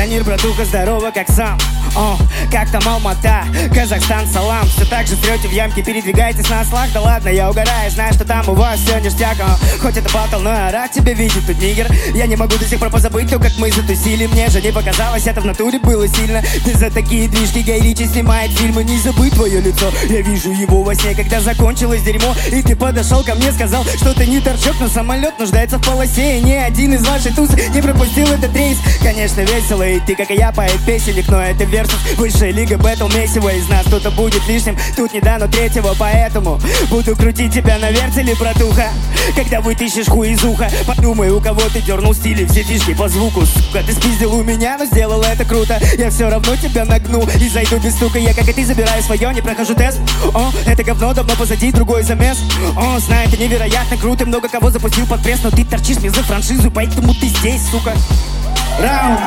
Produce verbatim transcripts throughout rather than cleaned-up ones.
Танир, братуха, здорово, как сам. О, как там Алмата, Казахстан, салам. Все так же стрете в ямке, передвигаетесь на ослах. Да ладно, я угораю, знаю, что там у вас все ништяк. О, хоть это батл, но я рад тебя видеть тут, нигер. Я не могу до сих пор позабыть то, как мы затусили. Мне же не показалось, это в натуре было сильно. Ты за такие движки, Гай Ричи снимает фильмы. Не забыть твое лицо, я вижу его во сне. Когда закончилось дерьмо, и ты подошел ко мне, сказал, что ты не торчок, но самолет нуждается в полосе. И ни один из вашей тусы не пропустил этот рейс. Конечно, весело, и ты, как и я, поэт-песенник, но это версус. Высшая лига бэтл месиво. Из нас кто-то будет лишним, тут не дано третьего. Поэтому буду крутить тебя на вертеле, братуха. Когда вытащишь хуй из уха, подумай, у кого ты дернул стили. Все фишки по звуку, сука, ты спиздил у меня, но сделал это круто. Я все равно тебя нагну и зайду без стука. Я, как и ты, забираю свое, не прохожу тест. О, это говно давно позади, другой замес. О, знаю, ты невероятно крут, много кого запустил под пресс, но ты торчишь мне за франшизу, поэтому ты здесь, сука. Раунд.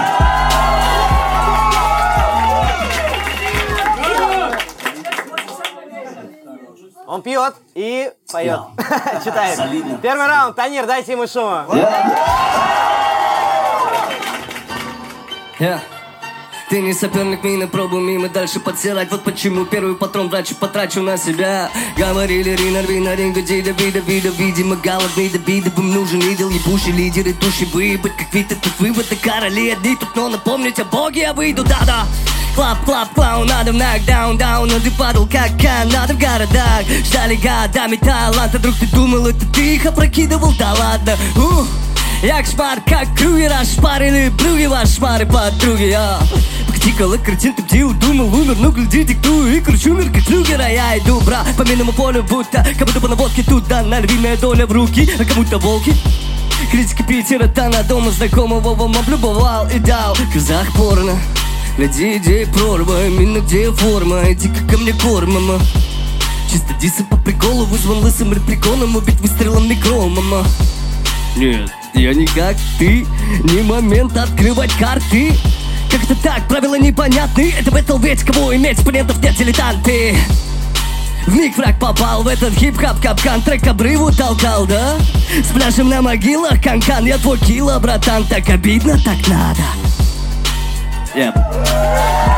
Он пьет и поет. Читает. Солидно. Первый раунд. Танир, дайте ему шума. Yeah. Ты не соперник, мы на пробу мимо дальше подсирать. Вот почему первый патрон врачу потрачу на себя. Говорили Ринар, Винар, Ринга, Дида, Вида, Вида. Видимо, голодный до бида, им нужен идол. Ебущий лидер и души выебать, как Вита. Тут выводы короли одни тут, но напомнить о Боге я выйду, да-да. Клап, клап, клоун, надо в нокдаун, даун. Но ты падал как кан, надо в городах. Ждали годами таланта, друг, ты думал, это ты их опрокидывал, да ладно. Ух. Як шмар, как круги расшпарили, брюги ваш шмары подруги, я Птикала картин, ты где удумал, умер, ну гляди, диктую и кручу мир, как флюгера, я иду, бра, по минному полю, будто, как будто по наводке, тут дана львиная доля в руки, а кому-то волки. Критика Питера, та на дома знакомого вам облюбовал и дал казах порно. Гляди, где прорва, именно где форма, иди-ка ко мне корм, мама. Чисто дисы по приколу, вызван лысым реприконом, убить выстрелом микро, мама. Нет, я не как ты, не момент открывать карты. Как-то так, правила непонятны. Это бэтл, ведь кого иметь, оппонентов нет, дилетанты. Вмиг враг попал в этот хип-хап капкан. Трек обрыву толкал, да? С пляжем на могилах, канкан. Я твой кило, братан, так обидно, так надо. Yep.